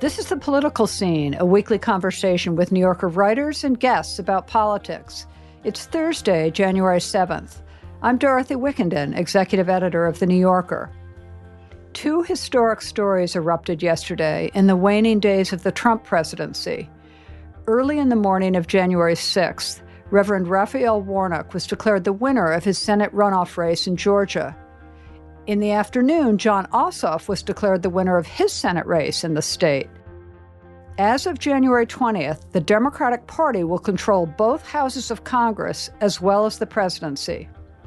This is The Political Scene, a weekly conversation with New Yorker writers and guests about politics. It's Thursday, January 7th. I'm Dorothy Wickenden, executive editor of The New Yorker. Two historic stories erupted yesterday in the waning days of the Trump presidency. Early in the morning of January 6th, Reverend Raphael Warnock was declared the winner of his Senate runoff race in Georgia. In the afternoon, Jon Ossoff was declared the winner of his Senate race in the state. As of January 20th, the Democratic Party will control both houses of Congress as well as the presidency.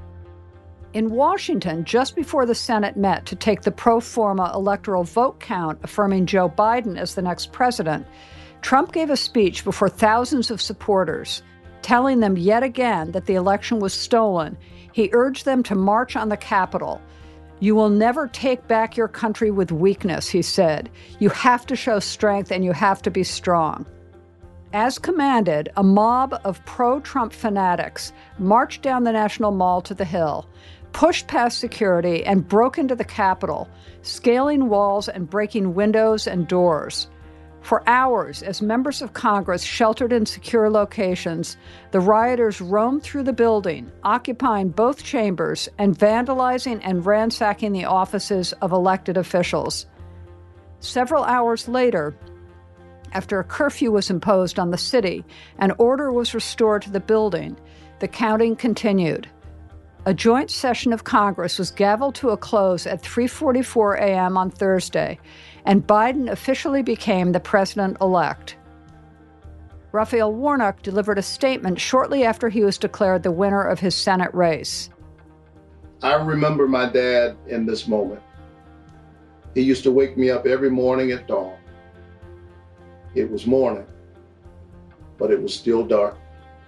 In Washington, just before the Senate met to take the pro forma electoral vote count affirming Joe Biden as the next president, Trump gave a speech before thousands of supporters, telling them yet again that the election was stolen. He urged them to march on the Capitol. "You will never take back your country with weakness," he said. "You have to show strength and you have to be strong." As commanded, a mob of pro-Trump fanatics marched down the National Mall to the Hill, pushed past security, and broke into the Capitol, scaling walls and breaking windows and doors. For hours, as members of Congress sheltered in secure locations, the rioters roamed through the building, occupying both chambers and vandalizing and ransacking the offices of elected officials. Several hours later, after a curfew was imposed on the city and order was restored to the building, the counting continued. A joint session of Congress was gavelled to a close at 3:44 a.m. on Thursday, and Biden officially became the president-elect. Raphael Warnock delivered a statement shortly after he was declared the winner of his Senate race. I remember my dad in this moment. He used to wake me up every morning at dawn. It was morning, but it was still dark.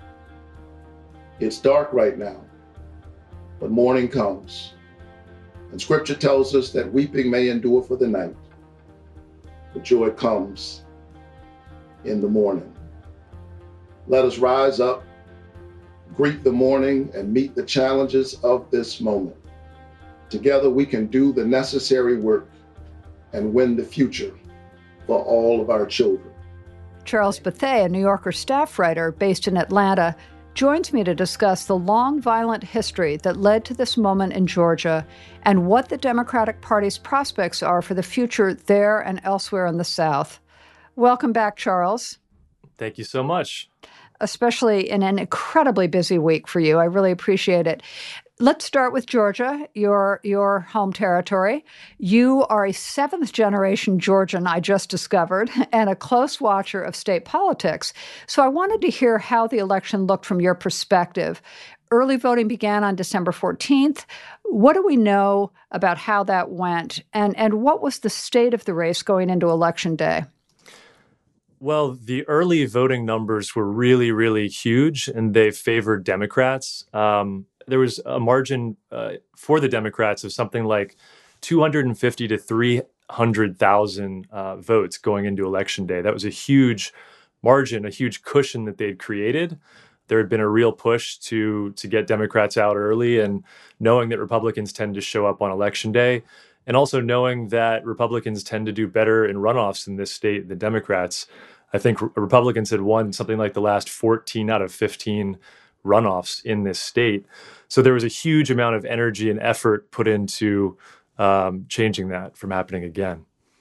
It's dark right now, but morning comes. And scripture tells us that weeping may endure for the night, but joy comes in the morning. Let us rise up, greet the morning, and meet the challenges of this moment. Together we can do the necessary work and win the future for all of our children. Charles Bethea, a New Yorker staff writer based in Atlanta, joins me to discuss the long, violent history that led to this moment in Georgia and what the Democratic Party's prospects are for the future there and elsewhere in the South. Welcome back, Charles. Thank you so much. Especially in an incredibly busy week for you. I really appreciate it. Let's start with Georgia, your home territory. You are a seventh-generation Georgian, I just discovered, and a close watcher of state politics. So I wanted to hear how the election looked from your perspective. Early voting began on December 14th. What do we know about how that went, and what was the state of the race going into Election Day? Well, the early voting numbers were really, really huge, and they favored Democrats. There was a margin for the Democrats of something like 250 to 300,000 votes going into Election Day. That was a huge margin, a huge cushion that they'd created. There had been a real push to get Democrats out early, and knowing that Republicans tend to show up on Election Day, and also knowing that Republicans tend to do better in runoffs in this state than Democrats. I think Republicans had won something like the last 14 out of 15 runoffs in this state. So there was a huge amount of energy and effort put into changing that from happening again.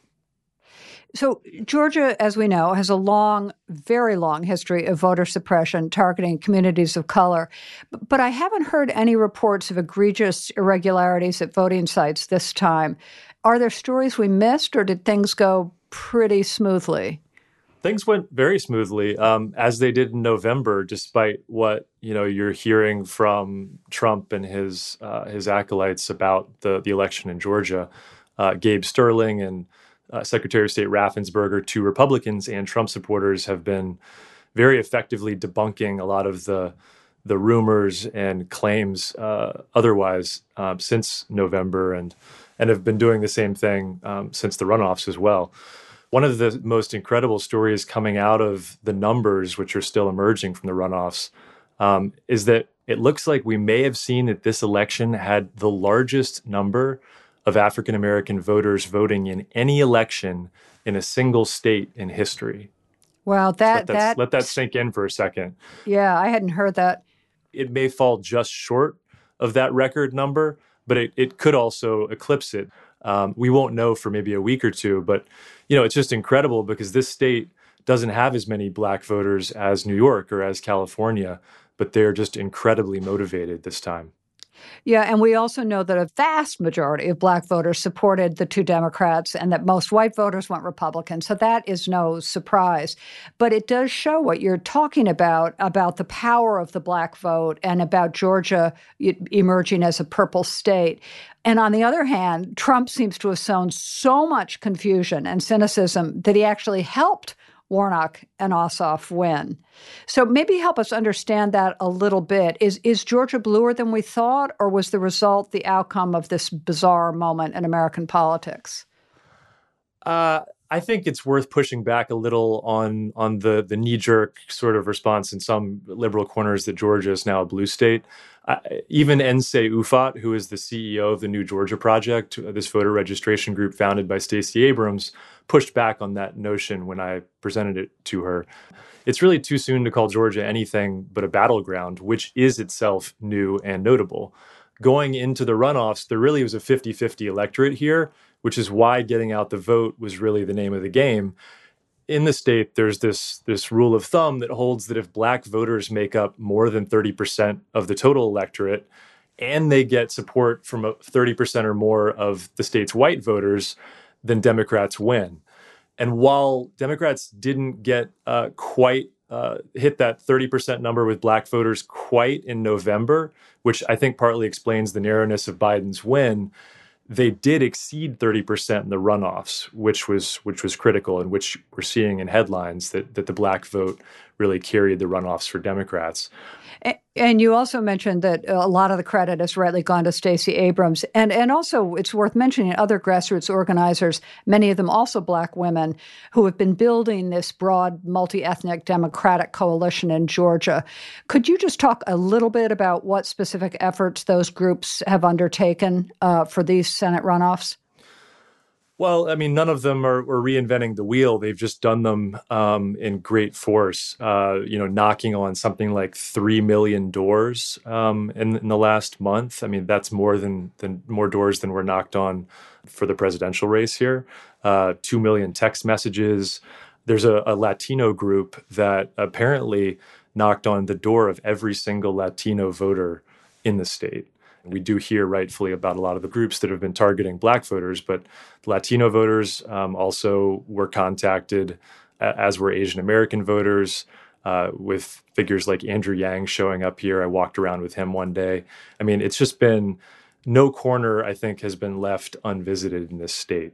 So Georgia, as we know, has a long, very long history of voter suppression targeting communities of color. But I haven't heard any reports of egregious irregularities at voting sites this time. Are there stories we missed, or did things go pretty smoothly? Things went very smoothly, as they did in November, despite what you're hearing from Trump and his acolytes about the election in Georgia. Gabe Sterling and Secretary of State Raffensperger, two Republicans and Trump supporters, have been very effectively debunking a lot of the rumors and claims otherwise since November, and have been doing the same thing since the runoffs as well. One of the most incredible stories coming out of the numbers, which are still emerging from the runoffs, is that it looks like we may have seen that this election had the largest number of African American voters voting in any election in a single state in history. Wow, Let that sink in for a second. Yeah, I hadn't heard that. It may fall just short of that record number, but it could also eclipse it. We won't know for maybe a week or two, but it's just incredible because this state doesn't have as many black voters as New York or as California, but they're just incredibly motivated this time. Yeah, and we also know that a vast majority of black voters supported the two Democrats and that most white voters went Republican. So that is no surprise. But it does show what you're talking about the power of the black vote and about Georgia emerging as a purple state. And on the other hand, Trump seems to have sown so much confusion and cynicism that he actually helped Warnock and Ossoff win. So maybe help us understand that a little bit. Is Georgia bluer than we thought, or was the result the outcome of this bizarre moment in American politics? I think it's worth pushing back a little on the knee-jerk sort of response in some liberal corners that Georgia is now a blue state. Even Nsé Ufot, who is the CEO of the New Georgia Project, this voter registration group founded by Stacey Abrams, pushed back on that notion when I presented it to her. It's really too soon to call Georgia anything but a battleground, which is itself new and notable. Going into the runoffs, there really was a 50-50 electorate here, which is why getting out the vote was really the name of the game. In the state, there's this rule of thumb that holds that if black voters make up more than 30% of the total electorate, and they get support from 30% or more of the state's white voters, then Democrats win. And while Democrats didn't get quite hit that 30% number with black voters quite in November, which I think partly explains the narrowness of Biden's win, they did exceed 30% in the runoffs, which was critical, and which we're seeing in headlines that the black vote really carried the runoffs for Democrats. And you also mentioned that a lot of the credit has rightly gone to Stacey Abrams. And also, it's worth mentioning other grassroots organizers, many of them also black women, who have been building this broad, multi-ethnic Democratic coalition in Georgia. Could you just talk a little bit about what specific efforts those groups have undertaken for these Senate runoffs? Well, I mean, none of them are reinventing the wheel. They've just done them in great force, knocking on something like 3 million doors in the last month. I mean, that's more doors than were knocked on for the presidential race here. 2 million text messages. There's a Latino group that apparently knocked on the door of every single Latino voter in the state. We do hear rightfully about a lot of the groups that have been targeting black voters, but Latino voters also were contacted, as were Asian American voters, with figures like Andrew Yang showing up here. I walked around with him one day. I mean, it's just been no corner, I think, has been left unvisited in this state.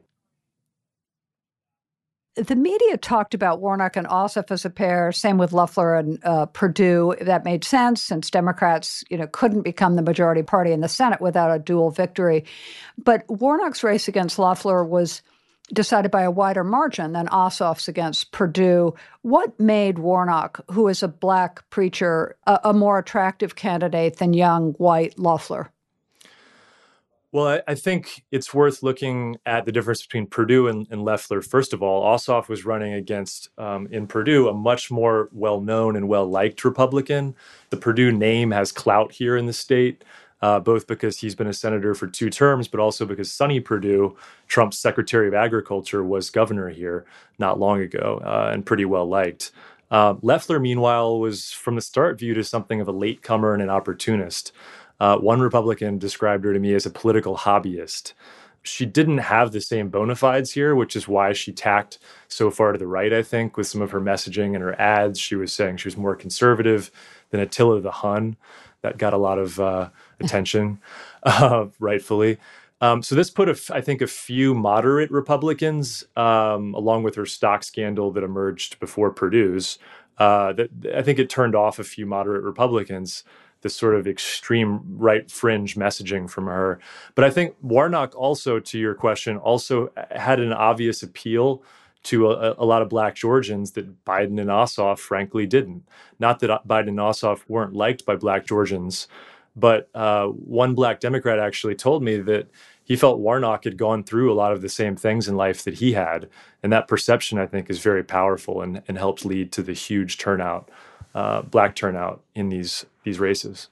The media talked about Warnock and Ossoff as a pair, same with Loeffler and Perdue. That made sense since Democrats, couldn't become the majority party in the Senate without a dual victory. But Warnock's race against Loeffler was decided by a wider margin than Ossoff's against Perdue. What made Warnock, who is a black preacher, a more attractive candidate than young, white Loeffler? Well, I think it's worth looking at the difference between Perdue and Loeffler. First of all, Ossoff was running against, in Perdue, a much more well-known and well-liked Republican. The Perdue name has clout here in the state, both because he's been a senator for 2 terms, but also because Sonny Perdue, Trump's Secretary of Agriculture, was governor here not long ago and pretty well-liked. Loeffler, meanwhile, was from the start viewed as something of a latecomer and an opportunist. One Republican described her to me as a political hobbyist. She didn't have the same bona fides here, which is why she tacked so far to the right, I think, with some of her messaging and her ads. She was saying she was more conservative than Attila the Hun. That got a lot of attention, rightfully. So this put, I think, a few moderate Republicans, along with her stock scandal that emerged before Perdue's, that I think it turned off a few moderate Republicans, this sort of extreme right fringe messaging from her. But I think Warnock also, to your question, also had an obvious appeal to a lot of black Georgians that Biden and Ossoff, frankly, didn't. Not that Biden and Ossoff weren't liked by black Georgians, but one black Democrat actually told me that he felt Warnock had gone through a lot of the same things in life that he had. And that perception, I think, is very powerful and helped lead to the huge turnout, black turnout in these races.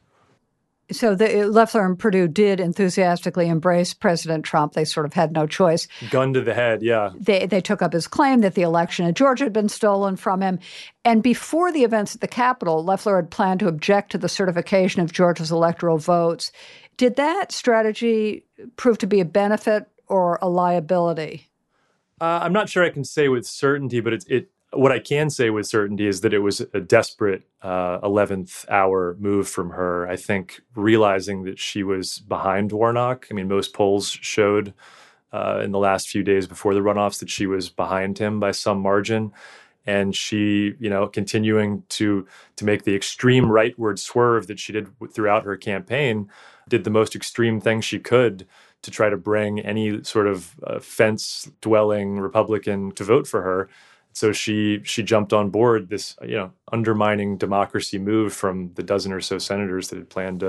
So Loeffler and Perdue did enthusiastically embrace President Trump. They sort of had no choice. Gun to the head, yeah. They took up his claim that the election in Georgia had been stolen from him. And before the events at the Capitol, Loeffler had planned to object to the certification of Georgia's electoral votes. Did that strategy prove to be a benefit or a liability? I'm not sure I can say with certainty, but what I can say with certainty is that it was a desperate 11th hour move from her. I think realizing that she was behind Warnock. I mean, most polls showed in the last few days before the runoffs that she was behind him by some margin. And she, continuing to make the extreme rightward swerve that she did throughout her campaign, did the most extreme thing she could to try to bring any sort of fence-dwelling Republican to vote for her. So she jumped on board this, undermining democracy move from the dozen or so senators that had planned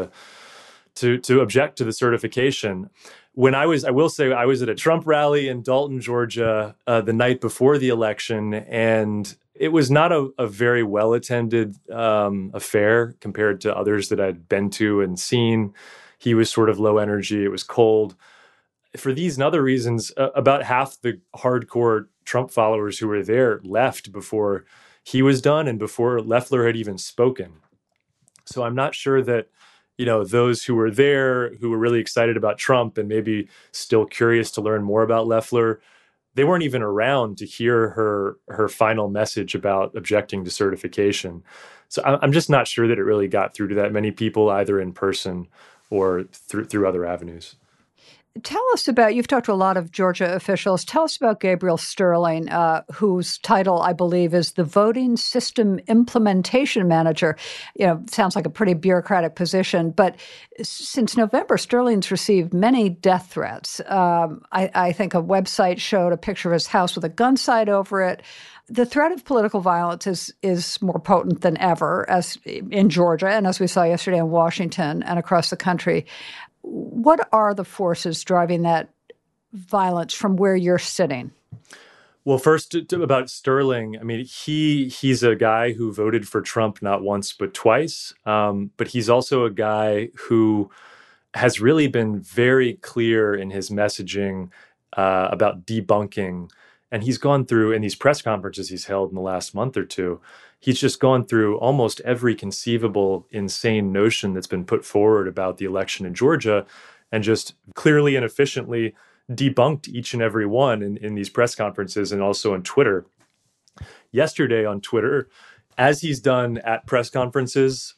to object to the certification. I will say I was at a Trump rally in Dalton, Georgia, the night before the election, and it was not a very well-attended affair compared to others that I'd been to and seen. He was sort of low energy. It was cold. For these and other reasons, about half the hardcore Trump followers who were there left before he was done and before Loeffler had even spoken. So I'm not sure that, those who were there, who were really excited about Trump and maybe still curious to learn more about Loeffler, they weren't even around to hear her final message about objecting to certification. So I'm just not sure that it really got through to that many people, either in person or through other avenues. Tell us about, you've talked to a lot of Georgia officials. Tell us about Gabriel Sterling, whose title, I believe, is the Voting System Implementation Manager. Sounds like a pretty bureaucratic position. But since November, Sterling's received many death threats. I think a website showed a picture of his house with a gun sight over it. The threat of political violence is more potent than ever, as in Georgia, and as we saw yesterday in Washington and across the country. What are the forces driving that violence from where you're sitting? Well, first about Sterling, I mean, he's a guy who voted for Trump not once but twice, but he's also a guy who has really been very clear in his messaging about debunking. And he's gone through, in these press conferences he's held in the last month or two, he's just gone through almost every conceivable insane notion that's been put forward about the election in Georgia and just clearly and efficiently debunked each and every one in these press conferences and also on Twitter. Yesterday on Twitter, as he's done at press conferences,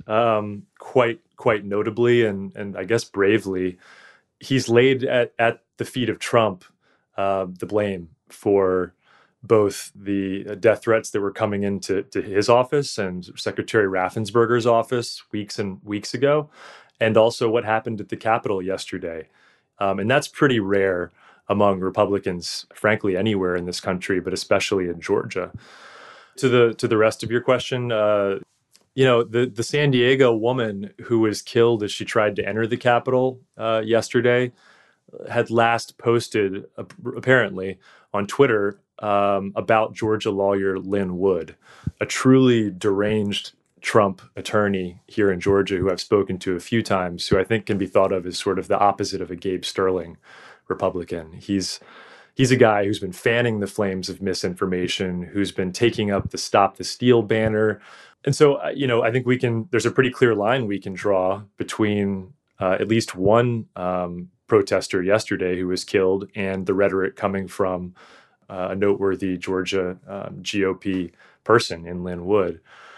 quite notably and I guess bravely, he's laid at the feet of Trump the blame for both the death threats that were coming into his office and Secretary Raffensperger's office weeks and weeks ago, and also what happened at the Capitol yesterday. And that's pretty rare among Republicans, frankly, anywhere in this country, but especially in Georgia. To the rest of your question, the San Diego woman who was killed as she tried to enter the Capitol yesterday had last posted, apparently, on Twitter about Georgia lawyer Lin Wood, a truly deranged Trump attorney here in Georgia who I've spoken to a few times, who I think can be thought of as sort of the opposite of a Gabe Sterling Republican. He's a guy who's been fanning the flames of misinformation, who's been taking up the Stop the Steal banner. And so, I think there's a pretty clear line we can draw between at least one protester yesterday who was killed and the rhetoric coming from a noteworthy Georgia GOP person in Lin Wood.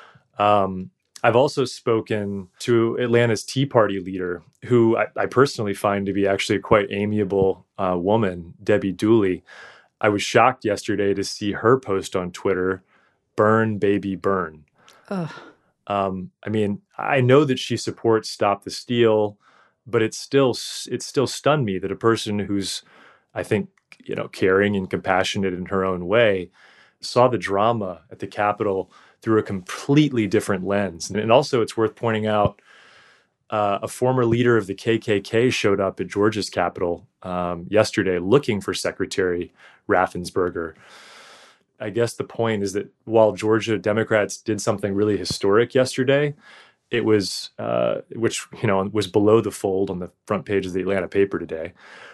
I've also spoken to Atlanta's Tea Party leader, who I personally find to be actually a quite amiable woman, Debbie Dooley. I was shocked yesterday to see her post on Twitter, "Burn, baby, burn." Ugh. I mean, I know that she supports Stop the Steal, but it still stunned me that a person who's, I think, caring and compassionate in her own way, saw the drama at the Capitol through a completely different lens. And also, it's worth pointing out, a former leader of the KKK showed up at Georgia's Capitol yesterday looking for Secretary Raffensperger. I guess the point is that while Georgia Democrats did something really historic yesterday, it was, which was below the fold on the front page of the Atlanta paper today.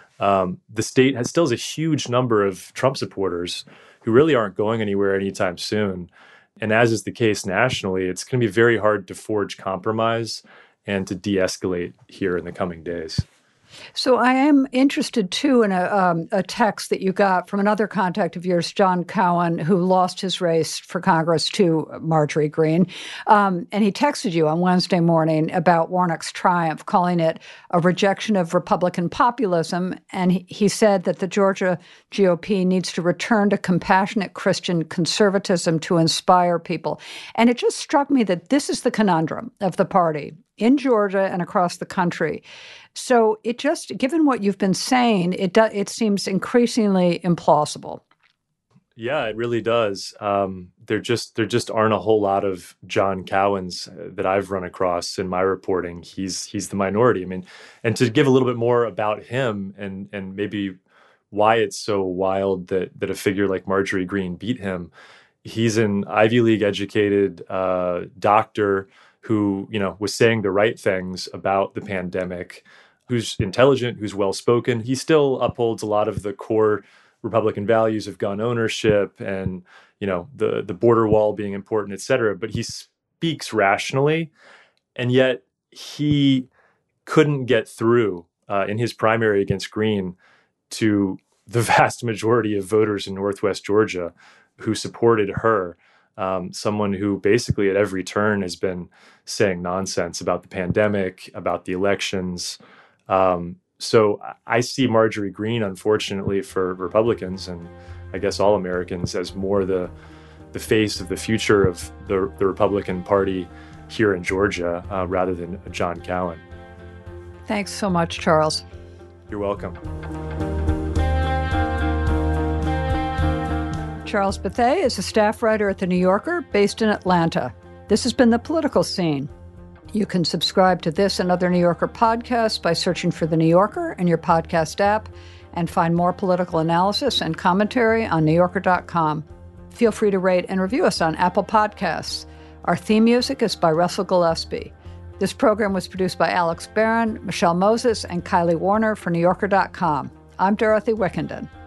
The state still has a huge number of Trump supporters who really aren't going anywhere anytime soon. And as is the case nationally, it's going to be very hard to forge compromise and to de-escalate here in the coming days. So I am interested, too, in a text that you got from another contact of yours, John Cowan, who lost his race for Congress to Marjorie Greene. And he texted you on Wednesday morning about Warnock's triumph, calling it a rejection of Republican populism. And he said that the Georgia GOP needs to return to compassionate Christian conservatism to inspire people. And it just struck me that this is the conundrum of the party in Georgia and across the country. So it just, given what you've been saying, it seems increasingly implausible. Yeah, it really does. There just aren't a whole lot of John Cowans that I've run across in my reporting. He's the minority. I mean, and to give a little bit more about him and maybe why it's so wild that a figure like Marjorie Greene beat him. He's an Ivy League educated doctor who, was saying the right things about the pandemic, who's intelligent, who's well-spoken. He still upholds a lot of the core Republican values of gun ownership and, the border wall being important, et cetera. But he speaks rationally, and yet he couldn't get through in his primary against Greene to the vast majority of voters in Northwest Georgia who supported her. Someone who basically at every turn has been saying nonsense about the pandemic, about the elections. So I see Marjorie Greene, unfortunately for Republicans and I guess all Americans, as more the face of the future of the Republican Party here in Georgia rather than John Cowan. Thanks so much, Charles. You're welcome. Charles Bethea is a staff writer at The New Yorker based in Atlanta. This has been The Political Scene. You can subscribe to this and other New Yorker podcasts by searching for The New Yorker in your podcast app and find more political analysis and commentary on NewYorker.com. Feel free to rate and review us on Apple Podcasts. Our theme music is by Russell Gillespie. This program was produced by Alex Barron, Michelle Moses, and Kylie Warner for NewYorker.com. I'm Dorothy Wickenden.